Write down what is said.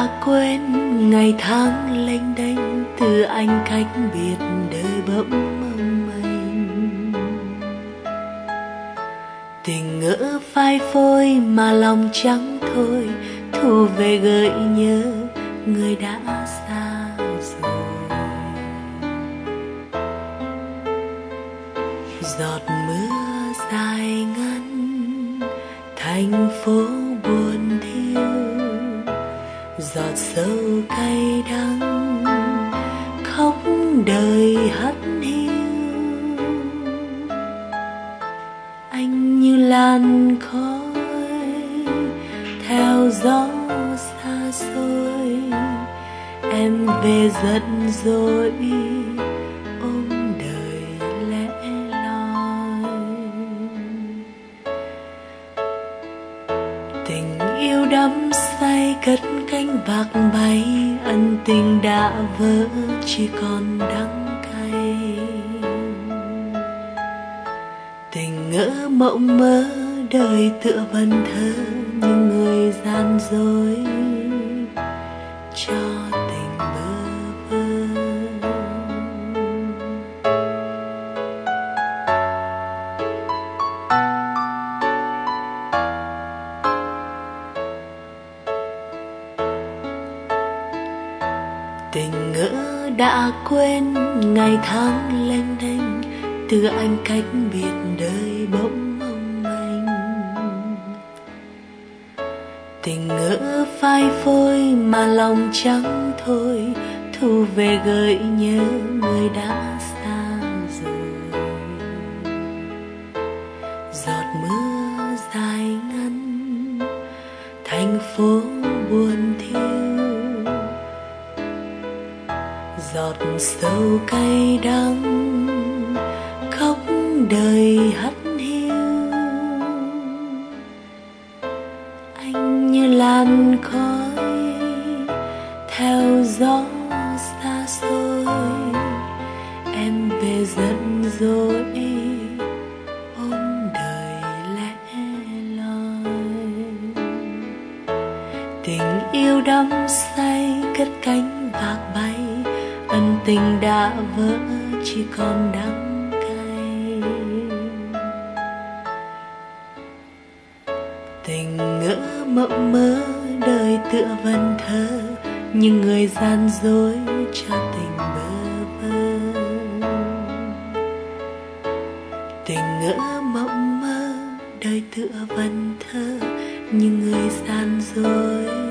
quên ngày tháng lênh đênh, từ anh cách biệt đời bỗng mong manh. Tình ngỡ phai phôi mà lòng trắng thôi, thu về gợi nhớ người đã xa rồi. Giọt mưa dài ngắn, thành phố buồn thiêu, giọt sâu cay đắng, khóc đời hắt hiu. Anh như làn khói theo gió xa xôi, em về giận dỗi ôm đời lẻ loi. Tình yêu đắm say cất cánh bạc bay, ân tình đã vỡ chỉ còn đắng cay. Tình ngỡ mộng mơ đời tựa vần thơ, nhưng người gian dối cho tình bơ vơ. Tình ngỡ đã quên ngày tháng lênh đênh, từ anh cách biệt đời bỗng mong manh. Tình ngỡ phai phôi mà lòng trắng thôi, thu về gợi nhớ người đã xa rồi. Giọt mưa dài ngắn, thành phố buồn thiêu, giọt sâu cay đắng, khóc đời hắt hiu. Anh như làn khói theo gió xa xôi, em về giận dỗi ôm đời lẻ loi. Tình yêu đắm say cất cánh bạc bay, ân tình đã vỡ chỉ còn đắng cay. Tình ngỡ mộng mơ đời tựa vần thơ, nhưng người gian dối cho tình bơ vơ. Tình ngỡ mộng mơ đời tựa vần thơ, nhưng người gian dối